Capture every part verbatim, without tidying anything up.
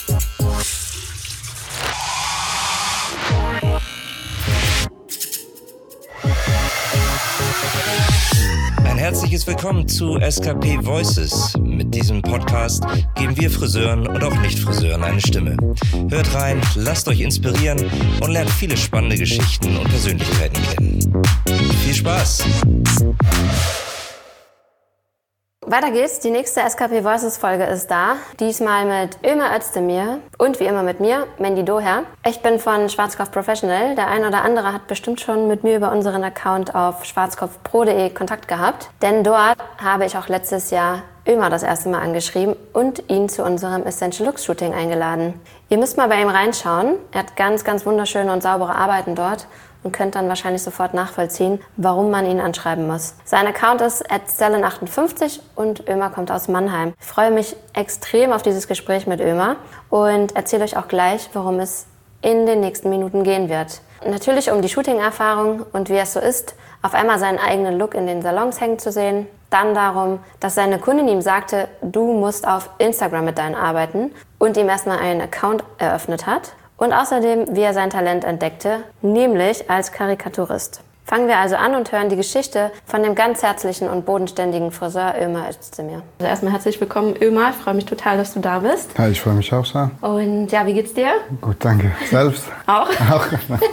Ein herzliches Willkommen zu S K P Voices. Mit diesem Podcast geben wir Friseuren und auch Nicht-Friseuren eine Stimme. Hört rein, lasst euch inspirieren und lernt viele spannende Geschichten und Persönlichkeiten kennen. Viel Spaß! Weiter geht's. Die nächste S K P Voices Folge ist da. Diesmal mit Ömer Özdemir und wie immer mit mir, Mandy Doher. Ich bin von Schwarzkopf Professional. Der ein oder andere hat bestimmt schon mit mir über unseren Account auf schwarzkopf pro punkt de Kontakt gehabt. Denn dort habe ich auch letztes Jahr Ömer das erste Mal angeschrieben und ihn zu unserem Essential Looks Shooting eingeladen. Ihr müsst mal bei ihm reinschauen. Er hat ganz, ganz wunderschöne und saubere Arbeiten dort und könnt dann wahrscheinlich sofort nachvollziehen, warum man ihn anschreiben muss. Sein Account ist at stellan achtundfünfzig und Ömer kommt aus Mannheim. Ich freue mich extrem auf dieses Gespräch mit Ömer und erzähle euch auch gleich, worum es in den nächsten Minuten gehen wird. Natürlich um die Shooting-Erfahrung und wie es so ist, auf einmal seinen eigenen Look in den Salons hängen zu sehen. Dann darum, dass seine Kundin ihm sagte, du musst auf Instagram mit deinen arbeiten und ihm erstmal einen Account eröffnet hat. Und außerdem, wie er sein Talent entdeckte, nämlich als Karikaturist. Fangen wir also an und hören die Geschichte von dem ganz herzlichen und bodenständigen Friseur Ömer Özdemir. Also erstmal herzlich willkommen, Ömer. Ich freue mich total, dass du da bist. Ja, ich freue mich auch sehr. Und ja, wie geht's dir? Gut, danke. Selbst? Auch? Auch.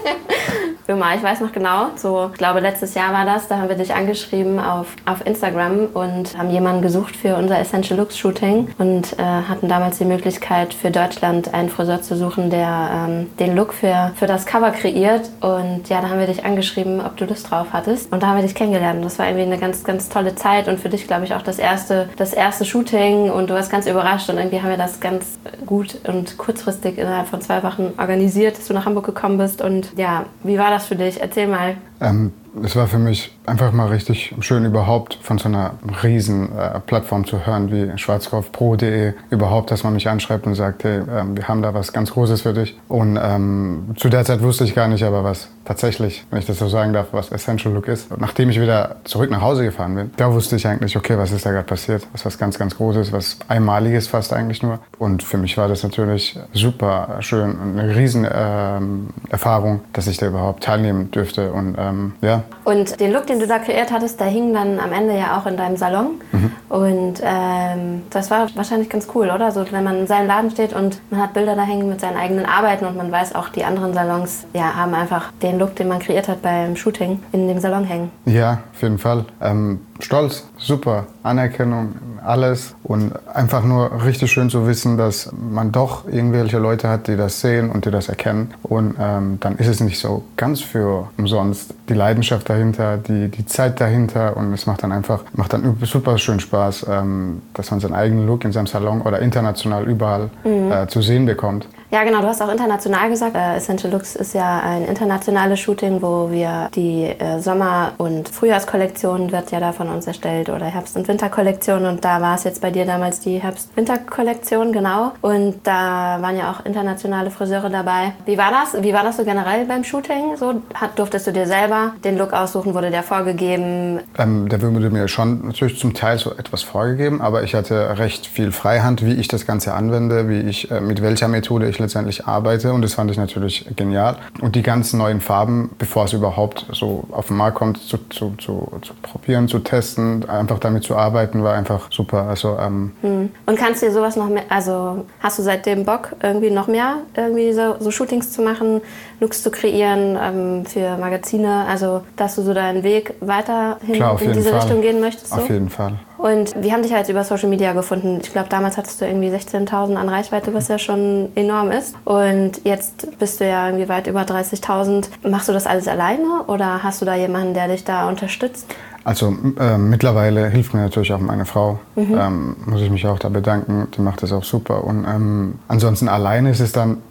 Ömer, ich weiß noch genau, so, ich glaube letztes Jahr war das, da haben wir dich angeschrieben auf, auf Instagram und haben jemanden gesucht für unser Essential Looks Shooting und äh, hatten damals die Möglichkeit für Deutschland einen Friseur zu suchen, der ähm, den Look für, für das Cover kreiert und ja, da haben wir dich angeschrieben, ob du Lust drauf hattest und da haben wir dich kennengelernt und das war irgendwie eine ganz, ganz tolle Zeit und für dich, glaube ich, auch das erste, das erste Shooting und du warst ganz überrascht und irgendwie haben wir das ganz gut und kurzfristig innerhalb von zwei Wochen organisiert, dass du nach Hamburg gekommen bist und ja, wie war das für dich? Erzähl mal. Ähm, es war für mich einfach mal richtig schön, überhaupt von so einer riesen äh, Plattform zu hören wie schwarzkopf pro punkt de überhaupt, dass man mich anschreibt und sagt, hey, äh, wir haben da was ganz Großes für dich. Und ähm, zu der Zeit wusste ich gar nicht, aber was tatsächlich, wenn ich das so sagen darf, was Essential Look ist. Und nachdem ich wieder zurück nach Hause gefahren bin, da wusste ich eigentlich, okay, was ist da gerade passiert? Was was ganz, ganz Großes, was Einmaliges fast eigentlich nur. Und für mich war das natürlich super schön und eine riesen ähm, Erfahrung, dass ich da überhaupt teilnehmen dürfte. Und ähm, ja. Und den Look, den du da kreiert hattest, der hing dann am Ende ja auch in deinem Salon. Mhm. Und ähm, das war wahrscheinlich ganz cool, oder? So, wenn man in seinem Laden steht und man hat Bilder da hängen mit seinen eigenen Arbeiten und man weiß auch, die anderen Salons ja, haben einfach den Look, den man kreiert hat beim Shooting, in dem Salon hängen. Ja, auf jeden Fall. Ähm, stolz, super, Anerkennung, alles. Und einfach nur richtig schön zu wissen, dass man doch irgendwelche Leute hat, die das sehen und die das erkennen. Und ähm, dann ist es nicht so ganz für umsonst. Die Leidenschaft dahinter, die, die Zeit dahinter und es macht dann einfach, macht dann super schön Spaß, ähm, dass man seinen eigenen Look in seinem Salon oder international überall mhm. äh, zu sehen bekommt. Ja, genau, du hast auch international gesagt. Äh, Essential Looks ist ja ein internationales Shooting, wo wir die äh, Sommer- und Frühjahrskollektion wird ja da von uns erstellt oder Herbst- und Winterkollektion und da war es jetzt bei dir damals die Herbst-Winter-Kollektion, genau. Und da waren ja auch internationale Friseure dabei. Wie war das? Wie war das so generell beim Shooting? So, hat, durftest du dir selber den Look aussuchen? Wurde der vorgegeben? Ähm, der wurde mir schon natürlich zum Teil so etwas vorgegeben, aber ich hatte recht viel Freihand, wie ich das Ganze anwende, wie ich, äh, mit welcher Methode ich letztendlich arbeite und das fand ich natürlich genial. Und die ganzen neuen Farben, bevor es überhaupt so auf den Markt kommt, zu, zu, zu, zu probieren, zu testen, einfach damit zu arbeiten, war einfach super. Also, ähm hm. Und kannst du dir sowas noch mehr, also hast du seitdem Bock, irgendwie noch mehr irgendwie so, so Shootings zu machen, Looks zu kreieren ähm, für Magazine, also dass du so deinen Weg weiterhin Klar, in diese Fall. Richtung gehen möchtest? So? Auf jeden Fall. Und wir haben dich halt über Social Media gefunden. Ich glaube, damals hattest du irgendwie sechzehntausend an Reichweite, was ja schon enorm ist. Und jetzt bist du ja irgendwie weit über dreißigtausend. Machst du das alles alleine oder hast du da jemanden, der dich da unterstützt? Also äh, mittlerweile hilft mir natürlich auch meine Frau. Mhm. Ähm, muss ich mich auch da bedanken. Die macht das auch super. Und ähm, ansonsten alleine ist es dann ab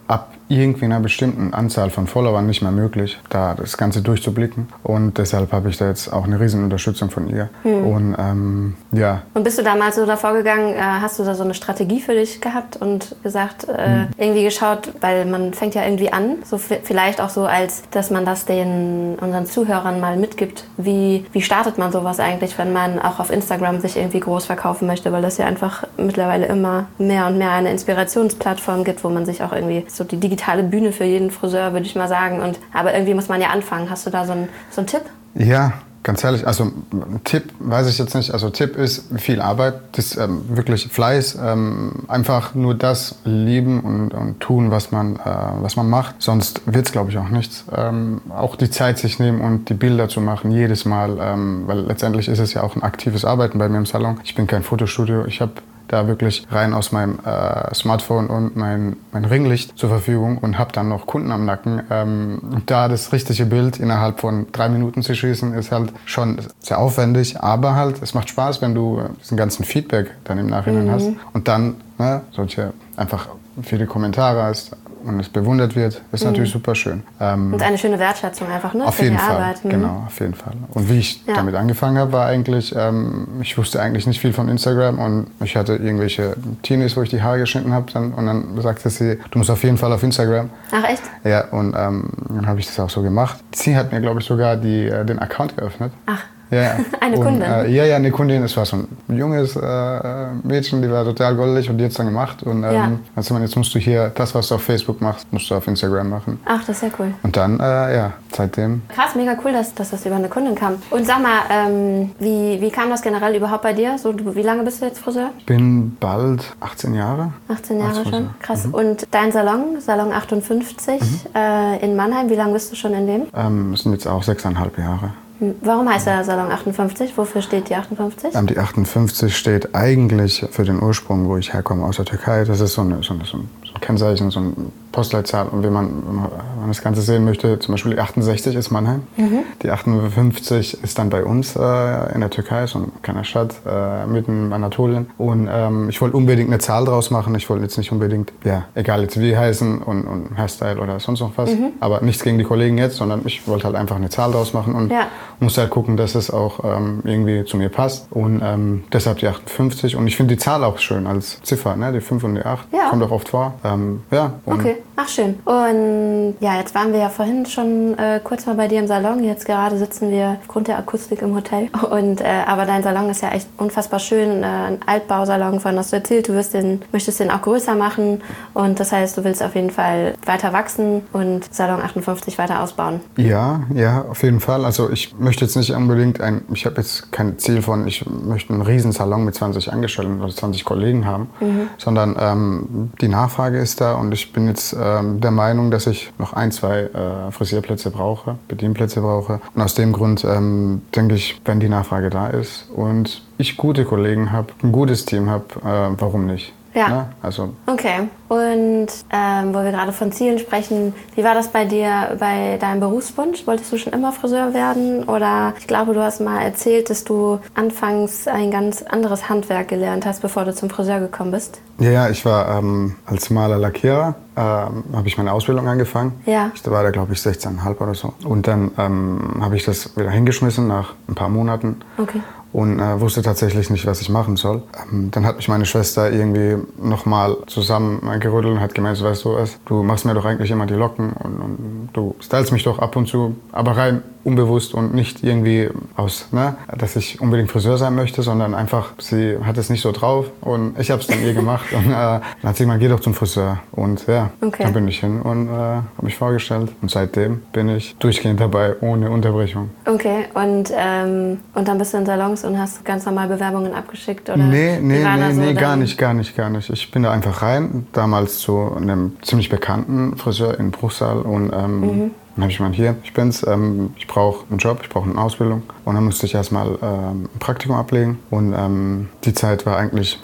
irgendwie einer bestimmten Anzahl von Followern nicht mehr möglich, da das Ganze durchzublicken. Und deshalb habe ich da jetzt auch eine riesen Unterstützung von ihr. Hm. Und ähm, ja. Und bist du damals so davor gegangen, äh, hast du da so eine Strategie für dich gehabt und gesagt, äh, hm. irgendwie geschaut, weil man fängt ja irgendwie an, so f- vielleicht auch so, als dass man das den unseren Zuhörern mal mitgibt. Wie, wie startet man sowas eigentlich, wenn man auch auf Instagram sich irgendwie groß verkaufen möchte, weil das ja einfach mittlerweile immer mehr und mehr eine Inspirationsplattform gibt, wo man sich auch irgendwie so die digitale Bühne für jeden Friseur, würde ich mal sagen. Und, aber irgendwie muss man ja anfangen. Hast du da so einen, so einen Tipp? Ja, ganz ehrlich, also ein Tipp weiß ich jetzt nicht. Also Tipp ist viel Arbeit, das ist ähm, wirklich Fleiß, ähm, einfach nur das lieben und, und tun, was man, äh, was man macht. Sonst wird es, glaube ich, auch nichts. Ähm, auch die Zeit sich nehmen und die Bilder zu machen, jedes Mal, ähm, weil letztendlich ist es ja auch ein aktives Arbeiten bei mir im Salon. Ich bin kein Fotostudio, ich habe da wirklich rein aus meinem äh, Smartphone und mein, mein Ringlicht zur Verfügung und habe dann noch Kunden am Nacken. Ähm, da das richtige Bild innerhalb von drei Minuten zu schießen, ist halt schon sehr aufwendig, aber halt, es macht Spaß, wenn du diesen ganzen Feedback dann im Nachhinein mhm. hast und dann ne, solche einfach viele Kommentare hast und es bewundert wird, ist mhm. natürlich super schön. Ähm, und eine schöne Wertschätzung einfach, ne? Auf für jeden die Fall, Arbeit. Mhm. genau, auf jeden Fall. Und wie ich ja. damit angefangen habe, war eigentlich, ähm, ich wusste eigentlich nicht viel von Instagram und ich hatte irgendwelche Teenies, wo ich die Haare geschnitten habe dann, und dann sagte sie, du musst auf jeden Fall auf Instagram. Ach echt? Ja, und ähm, dann habe ich das auch so gemacht. Sie hat mir, glaube ich, sogar die, äh, den Account geöffnet. Ach. Ja, ja. Eine und, Kundin? Äh, ja, ja, eine Kundin. Es war so ein junges äh, Mädchen, die war total goldig und die hat es dann gemacht. Und ähm, ja. also, jetzt musst du hier, das, was du auf Facebook machst, musst du auf Instagram machen. Ach, das ist ja cool. Und dann, äh, ja, seitdem. Krass, mega cool, dass, dass das über eine Kundin kam. Und sag mal, ähm, wie, wie kam das generell überhaupt bei dir? So, du, wie lange bist du jetzt Friseur? Ich bin bald achtzehn Jahre. achtzehn Jahre schon? Krass. Mhm. Und dein Salon, Salon achtundfünfzig mhm. äh, in Mannheim, wie lange bist du schon in dem? Ähm, das sind jetzt auch sechseinhalb Jahre. Warum heißt der Salon achtundfünfzig? Wofür steht die achtundfünfzig? Ähm, die achtundfünfzig steht eigentlich für den Ursprung, wo ich herkomme, aus der Türkei. Das ist so, eine, so, eine, so ein Kennzeichen, so ein Postleitzahl. Und wenn man, wenn man das Ganze sehen möchte, zum Beispiel die achtundsechzig ist Mannheim. Mhm. Die achtundfünfzig ist dann bei uns äh, in der Türkei, so eine kleine Stadt äh, mitten in Anatolien. Und ähm, ich wollte unbedingt eine Zahl draus machen. Ich wollte jetzt nicht unbedingt, ja, egal jetzt wie heißen und, und Hairstyle oder sonst noch was. Mhm. Aber nichts gegen die Kollegen jetzt, sondern ich wollte halt einfach eine Zahl draus machen und ja. musste halt gucken, dass es auch ähm, irgendwie zu mir passt. Und ähm, deshalb die achtundfünfzig. Und ich finde die Zahl auch schön als Ziffer, ne? Die fünf und die acht. Ja. Kommt auch oft vor. Ähm, ja, okay, ach schön. Und ja, jetzt waren wir ja vorhin schon äh, kurz mal bei dir im Salon. Jetzt gerade sitzen wir aufgrund der Akustik im Hotel. Und, äh, aber dein Salon ist ja echt unfassbar schön. Äh, ein Altbausalon, von hast du erzählt. Du wirst den, möchtest den auch größer machen. Und das heißt, du willst auf jeden Fall weiter wachsen und Salon achtundfünfzig weiter ausbauen. Ja, ja, auf jeden Fall. Also ich möchte jetzt nicht unbedingt ein, ich habe jetzt kein Ziel von, ich möchte einen riesen Salon mit zwanzig Angestellten oder zwanzig Kollegen haben, mhm. sondern ähm, die Nachfrage ist da und ich bin jetzt ähm, der Meinung, dass ich noch ein, zwei äh, Frisierplätze brauche, Bedienplätze brauche. Und aus dem Grund ähm, denke ich, wenn die Nachfrage da ist und ich gute Kollegen habe, ein gutes Team habe, äh, warum nicht? Ja. Ne? Also. Okay. Und ähm, wo wir gerade von Zielen sprechen, wie war das bei dir bei deinem Berufswunsch? Wolltest du schon immer Friseur werden? Oder ich glaube, du hast mal erzählt, dass du anfangs ein ganz anderes Handwerk gelernt hast, bevor du zum Friseur gekommen bist. Ja, ja, ich war ähm, als Maler, Lackierer, ähm, habe ich meine Ausbildung angefangen. Ja. Ich war da, glaube ich, sechzehn Komma fünf oder so. Und dann ähm, habe ich das wieder hingeschmissen nach ein paar Monaten. Okay. Und äh, wusste tatsächlich nicht, was ich machen soll. Ähm, dann hat mich meine Schwester irgendwie nochmal zusammengerüttelt und hat gemeint, weißt du was, du machst mir doch eigentlich immer die Locken und, und du stylst mich doch ab und zu, aber rein unbewusst und nicht irgendwie aus, ne, dass ich unbedingt Friseur sein möchte, sondern einfach, sie hat es nicht so drauf und ich habe es dann ihr gemacht und äh, dann hat sie gesagt, geh doch zum Friseur und ja, okay. Dann bin ich hin und äh, habe mich vorgestellt und seitdem bin ich durchgehend dabei, ohne Unterbrechung. Okay, und, ähm, und dann bist du in Salons und hast ganz normal Bewerbungen abgeschickt, oder? Nee, nee, nee, so nee gar nicht, gar nicht, gar nicht. Ich bin da einfach rein, damals zu einem ziemlich bekannten Friseur in Bruchsal und ähm, mhm. dann habe ich gemeint, hier, ich bin's, ähm, ich brauche einen Job, ich brauche eine Ausbildung. Und dann musste ich erstmal ähm, ein Praktikum ablegen. Und ähm, die Zeit war eigentlich auch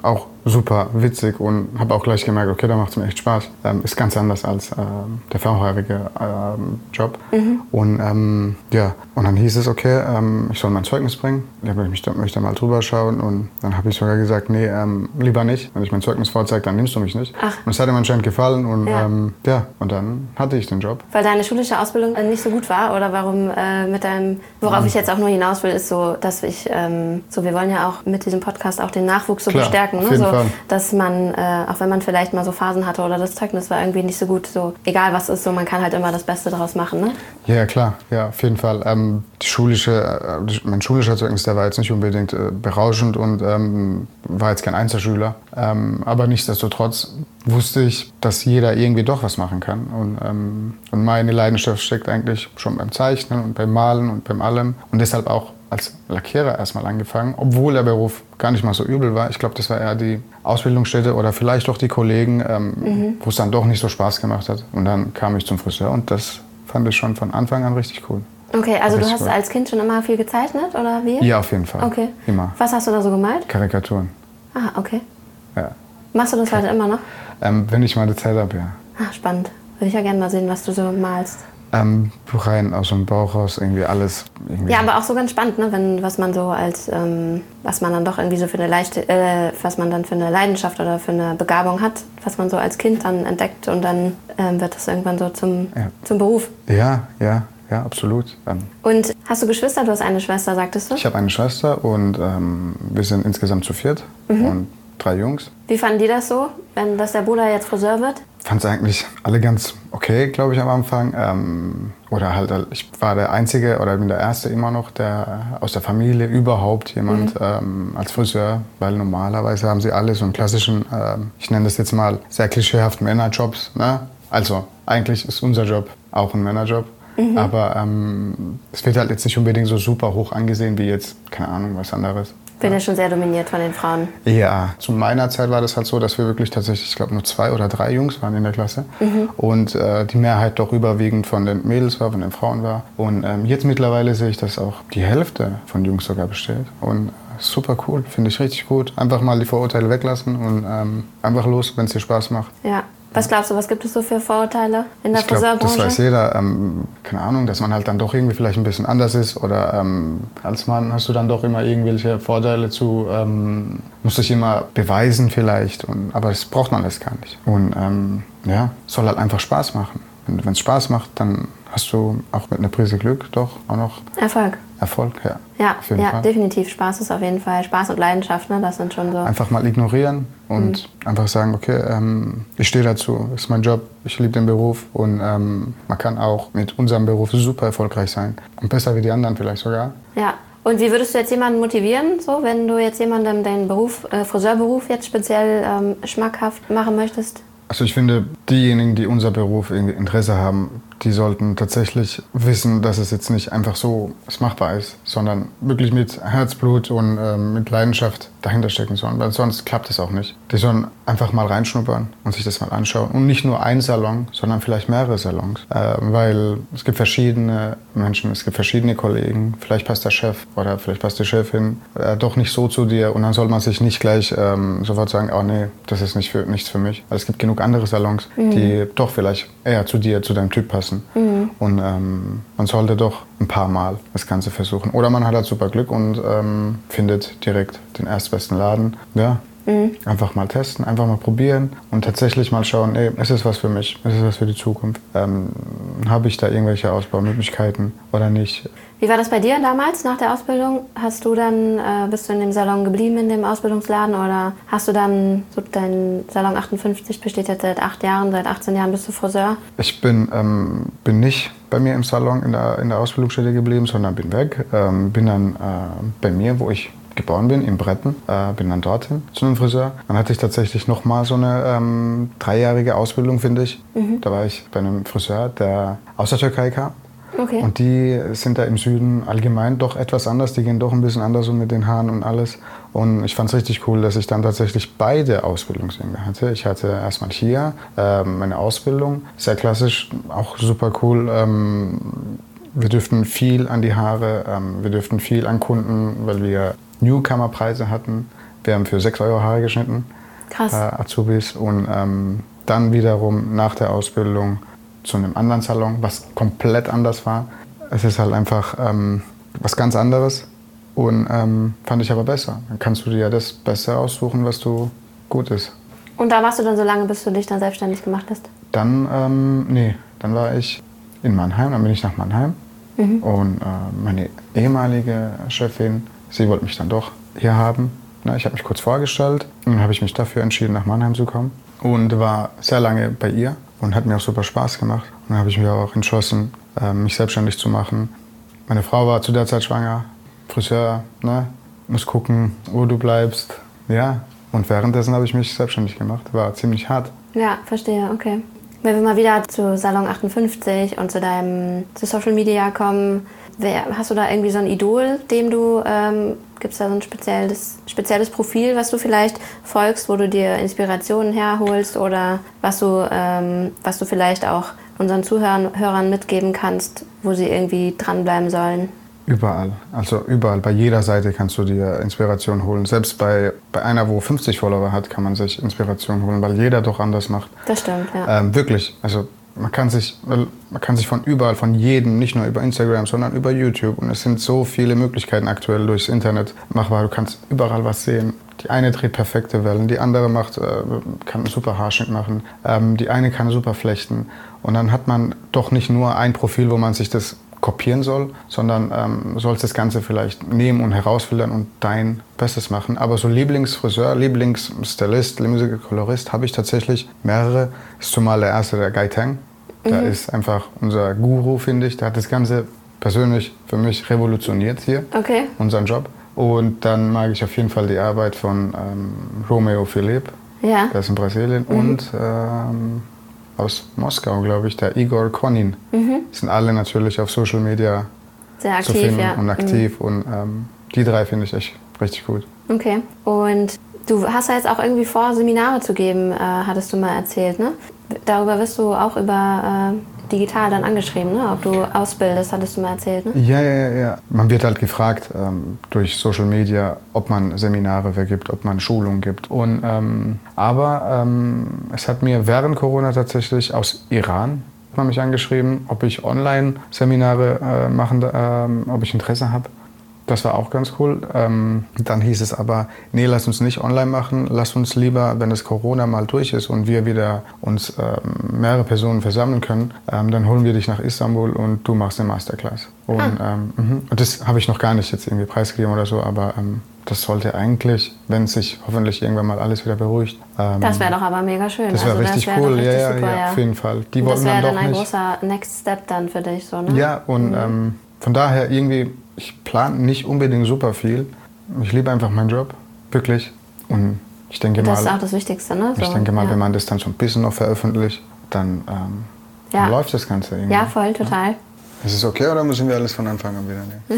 super witzig und habe auch gleich gemerkt, okay, da macht es mir echt Spaß. Ähm, ist ganz anders als ähm, der vorherige ähm, Job. Mhm. Und ähm, ja, und dann hieß es, okay, ähm, ich soll mein Zeugnis bringen. Ja, ich möchte, möchte mal drüber schauen und dann habe ich sogar gesagt, nee, ähm, lieber nicht. Wenn ich mein Zeugnis vorzeige, dann nimmst du mich nicht. Ach. Und es hat ihm anscheinend gefallen und ja. Ähm, ja, und dann hatte ich den Job. Weil deine schulische Ausbildung nicht so gut war oder warum äh, mit deinem, worauf mhm. ich jetzt auch nur hinaus will, ist so, dass ich, ähm, so wir wollen ja auch mit diesem Podcast auch den Nachwuchs so Klar, bestärken, auf ne? jeden So, Fall. dass man, äh, auch wenn man vielleicht mal so Phasen hatte oder das Zeugnis war irgendwie nicht so gut, so egal was ist, so man kann halt immer das Beste daraus machen, ne? Ja, klar, ja, auf jeden Fall. Ähm, die schulische, äh, mein schulischer Zeugnis, der war jetzt nicht unbedingt äh, berauschend und ähm, war jetzt kein Einzelschüler, ähm, aber nichtsdestotrotz wusste ich, dass jeder irgendwie doch was machen kann. Und, ähm, und meine Leidenschaft steckt eigentlich schon beim Zeichnen und beim Malen und beim allem. Und deshalb auch als Lackierer erstmal angefangen, obwohl der Beruf gar nicht mal so übel war. Ich glaube, das war eher die Ausbildungsstätte oder vielleicht auch die Kollegen, ähm, mhm. wo es dann doch nicht so Spaß gemacht hat. Und dann kam ich zum Friseur und das fand ich schon von Anfang an richtig cool. Okay, also du hast cool. als Kind schon immer viel gezeichnet, oder wie? Ja, auf jeden Fall. Okay. Immer. Was hast du da so gemalt? Karikaturen. Ah, okay. Ja. Machst du das heute immer noch? Ähm, wenn ich mal die Zeit habe, ja. Ah, spannend. Würde ich ja gerne mal sehen, was du so malst. Ähm, rein aus dem Bauch raus, irgendwie alles. Irgendwie. Ja, aber auch so ganz spannend, ne? Wenn, was man so als, ähm, was man dann doch irgendwie so für eine leichte, äh, was man dann für eine Leidenschaft oder für eine Begabung hat, was man so als Kind dann entdeckt und dann ähm, wird das irgendwann so zum, ja. zum Beruf. Ja, ja, ja, absolut. Ähm, und hast du Geschwister? Du hast eine Schwester, sagtest du? Ich habe eine Schwester und ähm, wir sind insgesamt zu viert mhm. und drei Jungs. Wie fanden die das so, wenn dass der Bruder jetzt Friseur wird? Fand es eigentlich alle ganz okay, glaube ich, am Anfang. Ähm, oder halt, ich war der Einzige oder bin der Erste immer noch, der aus der Familie überhaupt jemand mhm. ähm, als Friseur, weil normalerweise haben sie alle so einen klassischen, ähm, ich nenne das jetzt mal sehr klischeehaften Männerjobs. Ne? Also eigentlich ist unser Job auch ein Männerjob. Mhm. Aber ähm, es wird halt jetzt nicht unbedingt so super hoch angesehen wie jetzt, keine Ahnung, was anderes. Bin ja schon sehr dominiert von den Frauen. Ja, zu meiner Zeit war das halt so, dass wir wirklich tatsächlich, ich glaube, nur zwei oder drei Jungs waren in der Klasse. Mhm. Und äh, die Mehrheit doch überwiegend von den Mädels war, von den Frauen war. Und ähm, jetzt mittlerweile sehe ich, dass auch die Hälfte von Jungs sogar besteht. Und äh, super cool, finde ich richtig gut. Einfach mal die Vorurteile weglassen und ähm, einfach los, wenn es dir Spaß macht. Ja. Was glaubst du, was gibt es so für Vorurteile in der ich glaub, Friseurbranche? Das weiß jeder. Ähm, keine Ahnung, dass man halt dann doch irgendwie vielleicht ein bisschen anders ist. Oder ähm, als Mann hast du dann doch immer irgendwelche Vorteile zu, ähm, musst dich immer beweisen vielleicht. Und, aber das braucht man alles gar nicht. Und ähm, ja, soll halt einfach Spaß machen. Wenn es Spaß macht, dann hast du auch mit einer Prise Glück doch auch noch Erfolg. Erfolg, ja. Ja, ja, definitiv. Spaß ist auf jeden Fall. Spaß und Leidenschaft, ne? Das sind schon so. Einfach mal ignorieren und mhm. einfach sagen, okay, ähm, ich stehe dazu, das ist mein Job, ich liebe den Beruf und ähm, man kann auch mit unserem Beruf super erfolgreich sein. Und besser wie die anderen vielleicht sogar. Ja. Und wie würdest du jetzt jemanden motivieren, so, wenn du jetzt jemandem den Beruf, äh, Friseurberuf jetzt speziell ähm, schmackhaft machen möchtest? Also ich finde, diejenigen, die unser Beruf irgendwie Interesse haben, die sollten tatsächlich wissen, dass es jetzt nicht einfach so machbar ist, sondern wirklich mit Herzblut und ähm, mit Leidenschaft dahinter stecken sollen, weil sonst klappt es auch nicht. Die sollen einfach mal reinschnuppern und sich das mal anschauen. Und nicht nur ein Salon, sondern vielleicht mehrere Salons, äh, weil es gibt verschiedene Menschen, es gibt verschiedene Kollegen, vielleicht passt der Chef oder vielleicht passt die Chefin äh, doch nicht so zu dir und dann soll man sich nicht gleich ähm, sofort sagen, oh nee, das ist nicht für, nichts für mich. Weil es gibt genug andere Salons, mhm. die doch vielleicht eher zu dir, zu deinem Typ passen. Mhm. Und ähm, man sollte doch ein paar Mal das Ganze versuchen. Oder man hat halt super Glück und ähm, findet direkt den erstbesten Laden. Ja, mhm. einfach mal testen, einfach mal probieren und tatsächlich mal schauen, ey, ist es was für mich, ist es was für die Zukunft? Ähm, habe ich da irgendwelche Ausbaumöglichkeiten oder nicht? Wie war das bei dir damals nach der Ausbildung? Hast du dann, äh, bist du in dem Salon geblieben, in dem Ausbildungsladen oder hast du dann, so dein Salon achtundfünfzig besteht jetzt seit acht Jahren, seit achtzehn Jahren bist du Friseur? Ich bin, ähm, bin nicht bei mir im Salon in der, in der Ausbildungsstätte geblieben, sondern bin weg. Ähm, bin dann äh, bei mir, wo ich geboren bin, in Bretten, äh, bin dann dorthin zu einem Friseur. Dann hatte ich tatsächlich noch mal so eine ähm, dreijährige Ausbildung, finde ich. Mhm. Da war ich bei einem Friseur, der aus der Türkei kam. Okay. Und die sind da im Süden allgemein doch etwas anders. Die gehen doch ein bisschen anders um mit den Haaren und alles. Und ich fand es richtig cool, dass ich dann tatsächlich beide Ausbildungsgänge hatte. Ich hatte erstmal hier ähm, meine Ausbildung, sehr klassisch, auch super cool. Ähm, wir dürften viel an die Haare, ähm, wir dürften viel an Kunden, weil wir Newcomer-Preise hatten. Wir haben für sechs Euro Haare geschnitten. Krass. Äh, Azubis und ähm, dann wiederum nach der Ausbildung zu einem anderen Salon, was komplett anders war. Es ist halt einfach ähm, was ganz anderes und ähm, fand ich aber besser. Dann kannst du dir ja das Beste aussuchen, was du gut ist. Und da warst du dann so lange, bis du dich dann selbstständig gemacht hast? Dann, ähm, nee, dann war ich in Mannheim, dann bin ich nach Mannheim. Mhm. Und äh, meine ehemalige Chefin, sie wollte mich dann doch hier haben. Na, ich habe mich kurz vorgestellt und dann habe ich mich dafür entschieden, nach Mannheim zu kommen. Und war sehr lange bei ihr und hat mir auch super Spaß gemacht. Und dann habe ich mich auch entschlossen, äh, mich selbstständig zu machen. Meine Frau war zu der Zeit schwanger, Friseur, ne? Muss gucken, wo du bleibst. Ja, und währenddessen habe ich mich selbstständig gemacht. War ziemlich hart. Ja, verstehe, okay. Wenn wir mal wieder zu Salon achtundfünfzig und zu deinem zu Social Media kommen, wer, hast du da irgendwie so ein Idol, dem du, ähm, gibt es da so ein spezielles, spezielles Profil, was du vielleicht folgst, wo du dir Inspirationen herholst oder was du, ähm, was du vielleicht auch unseren Zuhörern mitgeben kannst, wo sie irgendwie dranbleiben sollen? Überall, also überall, bei jeder Seite kannst du dir Inspiration holen. Selbst bei, bei einer, wo fünfzig Follower hat, kann man sich Inspiration holen, weil jeder doch anders macht. Das stimmt, ja. Ähm, wirklich, also man kann sich, man kann sich von überall, von jedem, nicht nur über Instagram, sondern über YouTube. Und es sind so viele Möglichkeiten aktuell durchs Internet machbar. Du kannst überall was sehen. Die eine dreht perfekte Wellen, die andere macht, äh, kann einen super Haarschnitt machen, ähm, die eine kann super flechten. Und dann hat man doch nicht nur ein Profil, wo man sich das kopieren soll, sondern ähm, sollst das Ganze vielleicht nehmen und herausfiltern und dein Bestes machen. Aber so Lieblingsfriseur, Lieblingsstylist, Lieblingskolorist habe ich tatsächlich mehrere. Ist zumal der erste, der Guy Tang. Der mhm. ist einfach unser Guru, finde ich. Der hat das Ganze persönlich für mich revolutioniert hier, okay. unseren Job. Und dann mag ich auf jeden Fall die Arbeit von ähm, Romeo Philipp, ja. der ist in Brasilien, mhm. und ähm, aus Moskau, glaube ich, der Igor Konin. Mhm. Sind alle natürlich auf Social Media sehr aktiv, zu finden ja. und aktiv. Mhm. Und ähm, die drei finde ich echt richtig gut. Okay. Und du hast ja jetzt auch irgendwie vor, Seminare zu geben, äh, hattest du mal erzählt, ne? Darüber wirst du auch über äh, digital dann angeschrieben, ne? Ob du ausbildest, hattest du mal erzählt, ne? Ja, ja, ja. Man wird halt gefragt ähm, durch Social Media, ob man Seminare vergibt, ob man Schulungen gibt. Und, ähm, aber ähm, es hat mir während Corona tatsächlich aus Iran hat man mich angeschrieben, ob ich Online-Seminare äh, machen, äh, ob ich Interesse habe. Das war auch ganz cool. Ähm, dann hieß es aber, nee, lass uns nicht online machen. Lass uns lieber, wenn das Corona mal durch ist und wir wieder uns ähm, mehrere Personen versammeln können, ähm, dann holen wir dich nach Istanbul und du machst eine Masterclass. Und, ah. ähm, und das habe ich noch gar nicht jetzt irgendwie preisgegeben oder so, aber ähm, das sollte eigentlich, wenn sich hoffentlich irgendwann mal alles wieder beruhigt. Ähm, das wäre doch aber mega schön. Das wäre also, richtig wär cool, richtig ja, super, ja, ja, auf jeden Fall. Die und wollten das wäre dann dann doch ein nicht. großer Next Step dann für dich, so, ne? Ja, und mhm. ähm, von daher irgendwie, ich plane nicht unbedingt super viel. Ich liebe einfach meinen Job, wirklich. Und ich denke das mal, das ist auch das Wichtigste, ne? So, ich denke mal, ja. wenn man das dann so ein bisschen noch veröffentlicht, dann, ähm, ja. dann läuft das Ganze irgendwie. Ja, voll, total. Ja. Ist es okay oder müssen wir alles von Anfang an wieder nehmen?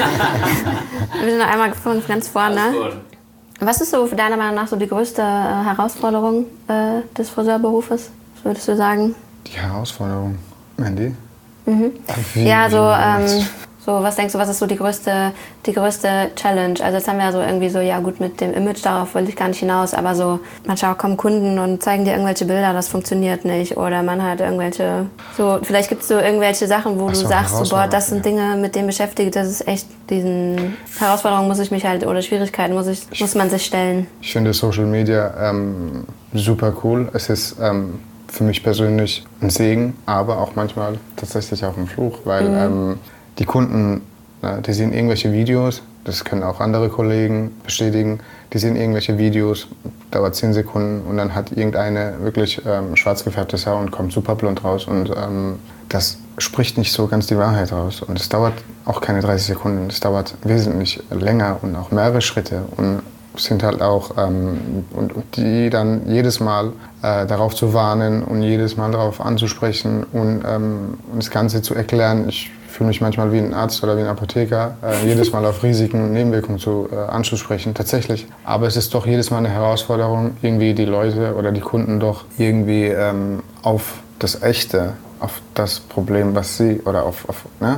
Wir sind noch einmal von ganz vorne. Was ist so deiner Meinung nach so die größte äh, Herausforderung äh, des Friseurberufes? Was würdest du sagen? Die Herausforderung, Mandy? Mhm. Ja, so, ähm, so, was denkst du, was ist so die größte, die größte Challenge? Also jetzt haben wir so irgendwie so, ja gut, mit dem Image, darauf will ich gar nicht hinaus, aber so, manchmal kommen Kunden und zeigen dir irgendwelche Bilder, das funktioniert nicht. Oder man hat irgendwelche, so, vielleicht gibt es so irgendwelche Sachen, wo Ach du so, sagst, so, boah, das sind ja. Dinge, mit denen beschäftigt, das ist echt, diesen Herausforderungen muss ich mich halt, oder Schwierigkeiten muss, ich, muss man sich stellen. Ich finde Social Media ähm, super cool. Es ist ähm, für mich persönlich ein Segen, aber auch manchmal tatsächlich auch ein Fluch, weil mhm. ähm, die Kunden, äh, die sehen irgendwelche Videos, das können auch andere Kollegen bestätigen, die sehen irgendwelche Videos, dauert zehn Sekunden und dann hat irgendeine wirklich ähm, schwarz gefärbtes Haar und kommt super blond raus und ähm, das spricht nicht so ganz die Wahrheit raus und es dauert auch keine dreißig Sekunden, es dauert wesentlich länger und auch mehrere Schritte und sind halt auch, ähm, und, und die dann jedes Mal äh, darauf zu warnen und jedes Mal darauf anzusprechen und ähm, das Ganze zu erklären. Ich fühle mich manchmal wie ein Arzt oder wie ein Apotheker, äh, jedes Mal auf Risiken und Nebenwirkungen zu, äh, anzusprechen, tatsächlich. Aber es ist doch jedes Mal eine Herausforderung, irgendwie die Leute oder die Kunden doch irgendwie ähm, auf das Echte, auf das Problem, was sie, oder auf, auf ne?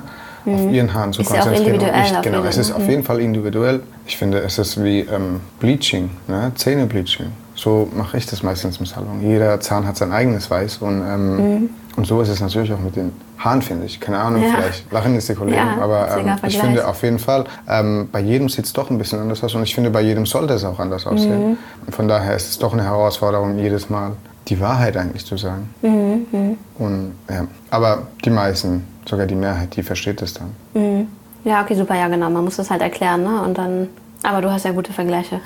mhm. auf ihren Haaren zu ist konzentrieren. Ja auch individuell nicht, auf genau, jeden. es ist mhm. auf jeden Fall individuell. Ich finde, es ist wie ähm, Bleaching, ne? Zähnebleaching. So mache ich das meistens im Salon. Jeder Zahn hat sein eigenes Weiß und, ähm, mhm. und so ist es natürlich auch mit den Haaren, finde ich. Keine Ahnung, ja. vielleicht lachen jetzt die Kollegen, ja, aber ähm, ich finde auf jeden Fall, ähm, bei jedem sieht es doch ein bisschen anders aus und ich finde, bei jedem sollte es auch anders aussehen. Mhm. Von daher ist es doch eine Herausforderung, jedes Mal die Wahrheit eigentlich zu sagen. Mhm. Und, ja. Aber die meisten, sogar die Mehrheit, die versteht es dann. Mhm. Ja, okay, super, ja genau, man muss das halt erklären, ne? Und dann, aber du hast ja gute Vergleiche.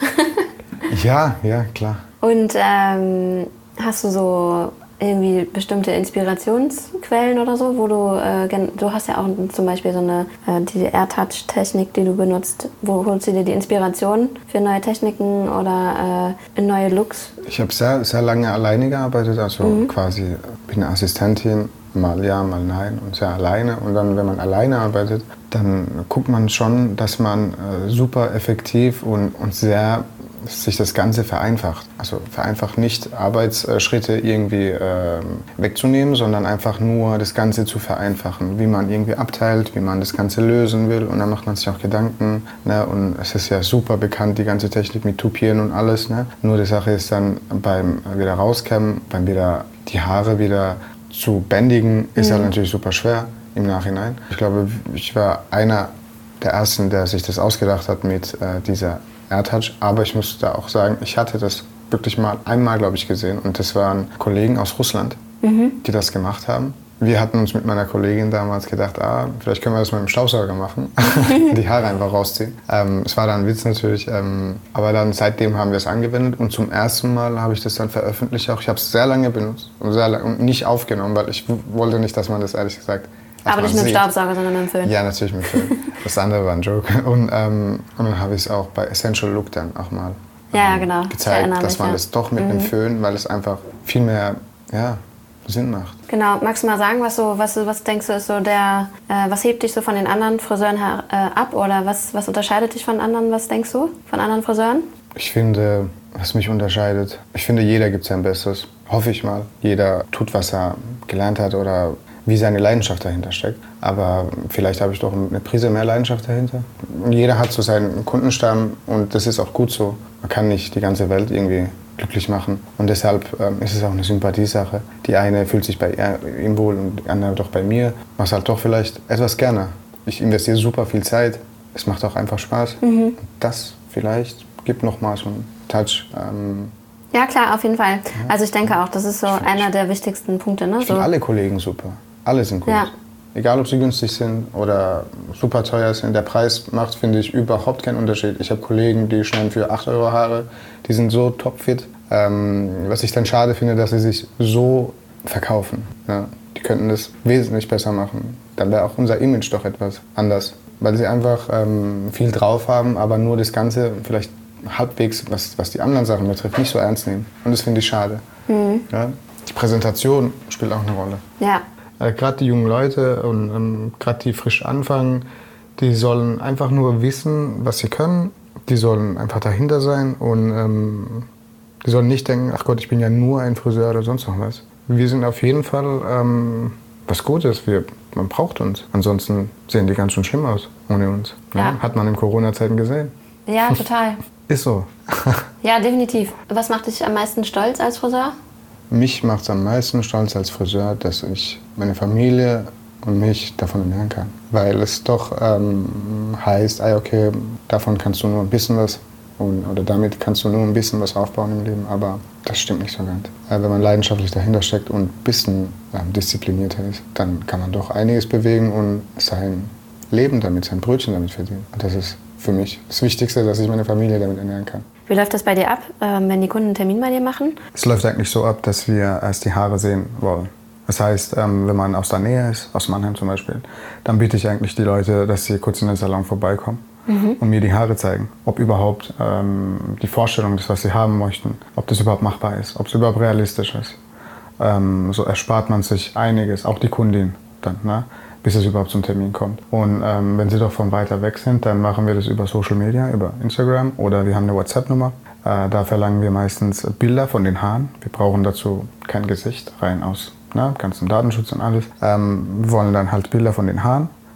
Ja, ja, klar. Und ähm, hast du so irgendwie bestimmte Inspirationsquellen oder so, wo du, äh, du hast ja auch zum Beispiel so eine, äh, die AirTouch-Technik, die du benutzt, wo holst du dir die Inspiration für neue Techniken oder äh, neue Looks? Ich habe sehr, sehr lange alleine gearbeitet, also mhm. quasi bin eine Assistentin, mal ja, mal nein und sehr alleine. Und dann, wenn man alleine arbeitet, dann guckt man schon, dass man äh, super effektiv und, und sehr sich das Ganze vereinfacht. Also vereinfacht nicht Arbeitsschritte irgendwie äh, wegzunehmen, sondern einfach nur das Ganze zu vereinfachen, wie man irgendwie abteilt, wie man das Ganze lösen will. Und dann macht man sich auch Gedanken. Ne? Und es ist ja super bekannt, die ganze Technik mit Tupieren und alles. Ne? Nur die Sache ist dann beim wieder rauskämmen, beim wieder die Haare wieder zu bändigen, ist mhm. halt natürlich super schwer im Nachhinein. Ich glaube, ich war einer der Ersten, der sich das ausgedacht hat mit äh, dieser AirTouch, aber ich muss da auch sagen, ich hatte das wirklich mal einmal, glaube ich, gesehen und das waren Kollegen aus Russland, mhm. die das gemacht haben. Wir hatten uns mit meiner Kollegin damals gedacht, ah, vielleicht können wir das mit dem Staubsauger machen, die Haare einfach rausziehen. Ähm, es war dann ein Witz natürlich, ähm, aber dann seitdem haben wir es angewendet und zum ersten Mal habe ich das dann veröffentlicht auch. Ich habe es sehr lange benutzt und, sehr lange, und nicht aufgenommen, weil ich wollte nicht, dass man das ehrlich gesagt aber nicht mit dem Staubsauger, sondern mit dem Föhn? Ja, natürlich mit dem Föhn. Das andere war ein Joke. Und, ähm, und dann habe ich es auch bei Essential Look dann auch mal ähm, ja, genau. gezeigt, dass mich, man ja. das doch mit mhm. dem Föhn, weil es einfach viel mehr ja, Sinn macht. Genau. Magst du mal sagen, was, so, was, was denkst du, ist so der, äh, was hebt dich so von den anderen Friseuren äh, ab? Oder was, was unterscheidet dich von anderen, was denkst du, von anderen Friseuren? Ich finde, was mich unterscheidet, ich finde, jeder gibt sein Bestes. Hoffe ich mal. Jeder tut, was er gelernt hat oder wie seine Leidenschaft dahinter steckt. Aber vielleicht habe ich doch eine Prise mehr Leidenschaft dahinter. Jeder hat so seinen Kundenstamm und das ist auch gut so. Man kann nicht die ganze Welt irgendwie glücklich machen. Und deshalb ähm, ist es auch eine Sympathiesache. Die eine fühlt sich bei ihm wohl und die andere doch bei mir. Mach's halt doch vielleicht etwas gerne. Ich investiere super viel Zeit. Es macht auch einfach Spaß. Mhm. Und das vielleicht gibt noch mal so einen Touch. Ähm, ja klar, auf jeden Fall. Also ich denke auch, das ist so einer der wichtigsten Punkte. Ne? Ich finde so. alle Kollegen super. Alle sind gut. Ja. Egal, ob sie günstig sind oder super teuer sind. Der Preis macht, finde ich, überhaupt keinen Unterschied. Ich habe Kollegen, die schneiden für acht Euro Haare. Die sind so topfit. Ähm, was ich dann schade finde, dass sie sich so verkaufen. Ja, die könnten das wesentlich besser machen. Dann wäre auch unser Image doch etwas anders. Weil sie einfach ähm, viel drauf haben, aber nur das Ganze vielleicht halbwegs, was, was die anderen Sachen betrifft, nicht so ernst nehmen. Und das finde ich schade. Mhm. Ja, die Präsentation spielt auch eine Rolle. Ja. Äh, gerade die jungen Leute und ähm, gerade die frisch anfangen, die sollen einfach nur wissen, was sie können. Die sollen einfach dahinter sein und ähm, die sollen nicht denken, ach Gott, ich bin ja nur ein Friseur oder sonst noch was. Wir sind auf jeden Fall ähm, was Gutes. Wir, man braucht uns. Ansonsten sehen die ganz schön schlimm aus ohne uns. Ja. Ja, hat man in Corona-Zeiten gesehen. Ja, total. Ist so. Ja, definitiv. Was macht dich am meisten stolz als Friseur? Mich macht es am meisten stolz als Friseur, dass ich meine Familie und mich davon ernähren kann. Weil es doch ähm, heißt, ah, okay, davon kannst du nur ein bisschen was und, oder damit kannst du nur ein bisschen was aufbauen im Leben, aber das stimmt nicht so ganz. Äh, wenn man leidenschaftlich dahinter steckt und ein bisschen ähm, disziplinierter ist, dann kann man doch einiges bewegen und sein Leben damit, sein Brötchen damit verdienen. Und das ist für mich das Wichtigste, dass ich meine Familie damit ernähren kann. Wie läuft das bei dir ab, wenn die Kunden einen Termin bei dir machen? Es läuft eigentlich so ab, dass wir erst die Haare sehen wollen. Das heißt, wenn man aus der Nähe ist, aus Mannheim zum Beispiel, dann biete ich eigentlich die Leute, dass sie kurz in den Salon vorbeikommen mhm. und mir die Haare zeigen. Ob überhaupt ähm, die Vorstellung ist, was sie haben möchten, ob das überhaupt machbar ist, ob es überhaupt realistisch ist. Ähm, so erspart man sich einiges, auch die Kundin dann, ne? Bis es überhaupt zum Termin kommt. Und ähm, wenn sie doch von weiter weg sind, dann machen wir das über Social Media, über Instagram oder wir haben eine WhatsApp-Nummer. Äh, da verlangen wir meistens Bilder von den Haaren. Wir brauchen dazu kein Gesicht, rein aus ne, ganzen Datenschutz und alles. Ähm, wir wollen dann halt Bilder von den Haaren,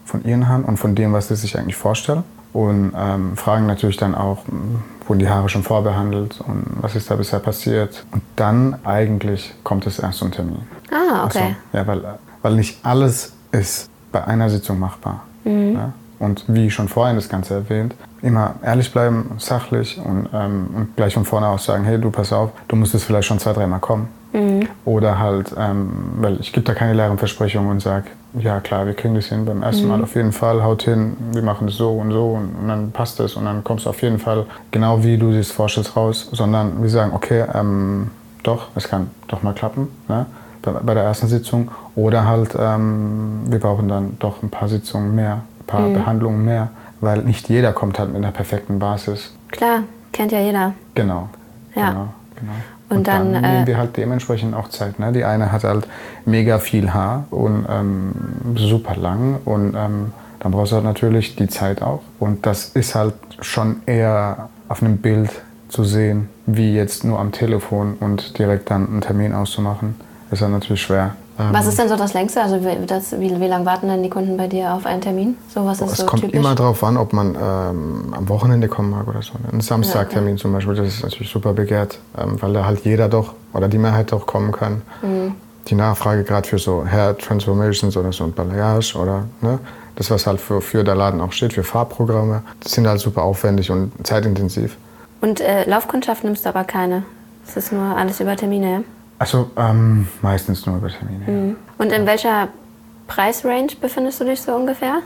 von ihren Haaren und von dem, was sie sich eigentlich vorstellen. Und ähm, fragen natürlich dann auch, wurden die Haare schon vorbehandelt und was ist da bisher passiert. Und dann eigentlich kommt es erst zum Termin. Ah, okay. Also, ja, weil, weil nicht alles ist bei einer Sitzung machbar. Mhm. Ja? Und wie schon vorhin das Ganze erwähnt, immer ehrlich bleiben, sachlich und, ähm, und gleich von vorne aus sagen, hey, du pass auf, du musstest vielleicht schon zwei, dreimal kommen. Mhm. Oder halt, ähm, weil ich gebe da keine leeren Versprechungen und sage, ja klar, wir kriegen das hin beim ersten mhm. Mal auf jeden Fall, haut hin, wir machen das so und so und, und dann passt es und dann kommst du auf jeden Fall genau wie du dir das vorstellst raus, sondern wir sagen, okay, ähm, doch, es kann doch mal klappen, ne? bei, bei der ersten Sitzung oder halt, ähm, wir brauchen dann doch ein paar Sitzungen mehr, ein paar mhm. Behandlungen mehr, weil nicht jeder kommt halt mit einer perfekten Basis. Klar, kennt ja jeder. Genau, ja. genau, genau. Und, und dann, dann äh, nehmen wir halt dementsprechend auch Zeit. Ne? Die eine hat halt mega viel Haar und ähm, super lang und ähm, dann brauchst du halt natürlich die Zeit auch. Und das ist halt schon eher auf einem Bild zu sehen, wie jetzt nur am Telefon und direkt dann einen Termin auszumachen. Ist halt natürlich schwer. Was ist denn so das Längste? Also wie, das, wie, wie lange warten denn die Kunden bei dir auf einen Termin? So, was ist es so kommt typisch? Immer darauf an, ob man ähm, am Wochenende kommen mag oder so. Ein Samstagtermin ja, okay. zum Beispiel, das ist natürlich super begehrt, ähm, weil da halt jeder doch oder die Mehrheit doch kommen kann. Mhm. Die Nachfrage gerade für so Hair Transformations oder so ein Balayage oder ne, das, was halt für, für der Laden auch steht, für Farbprogramme, das sind halt super aufwendig und zeitintensiv. Und äh, Laufkundschaft nimmst du aber keine? Das ist nur alles über Termine, ja? Also ähm, meistens nur über Termine. Mhm. Und in welcher Preisrange befindest du dich so ungefähr?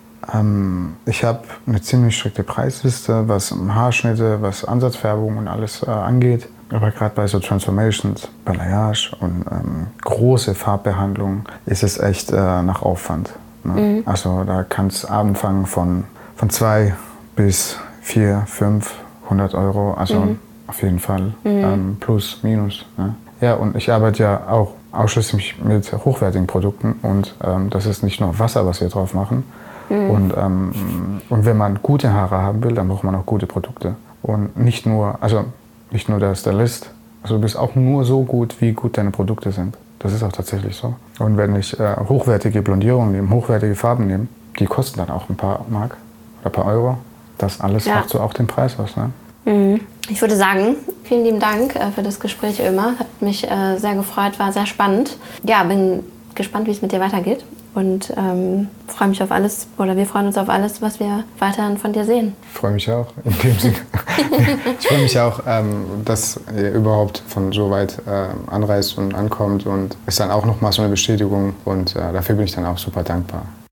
Ähm, ich habe eine ziemlich strikte Preisliste, was Haarschnitte, was Ansatzfärbung und alles äh, angeht. Aber gerade bei so Transformations, Balayage und ähm, große Farbbehandlungen ist es echt äh, nach Aufwand. Ne? Mhm. Also da kann es anfangen von, von zwei bis vier, fünfhundert Euro. Also mhm. auf jeden Fall mhm. ähm, plus, minus. Ne? Ja, und ich arbeite ja auch ausschließlich mit hochwertigen Produkten und ähm, das ist nicht nur Wasser, was wir drauf machen. Mhm. Und, ähm, und wenn man gute Haare haben will, dann braucht man auch gute Produkte. Und nicht nur, also nicht nur der Stylist, also du bist auch nur so gut, wie gut deine Produkte sind. Das ist auch tatsächlich so. Und wenn ich äh, hochwertige Blondierungen nehme, hochwertige Farben nehme, die kosten dann auch ein paar Mark oder ein paar Euro. Das alles ja. macht so auch den Preis aus. Ne? Mhm. Ich würde sagen, vielen lieben Dank äh, für das Gespräch, Ömer. Hat mich äh, sehr gefreut, war sehr spannend. Ja, bin gespannt, wie es mit dir weitergeht und ähm, freue mich auf alles, oder wir freuen uns auf alles, was wir weiterhin von dir sehen. Ich freue mich auch, in dem Sinne. Ich freue mich auch, ähm, dass ihr überhaupt von so weit äh, anreist und ankommt und ist dann auch nochmal so eine Bestätigung und äh, dafür bin ich dann auch super dankbar.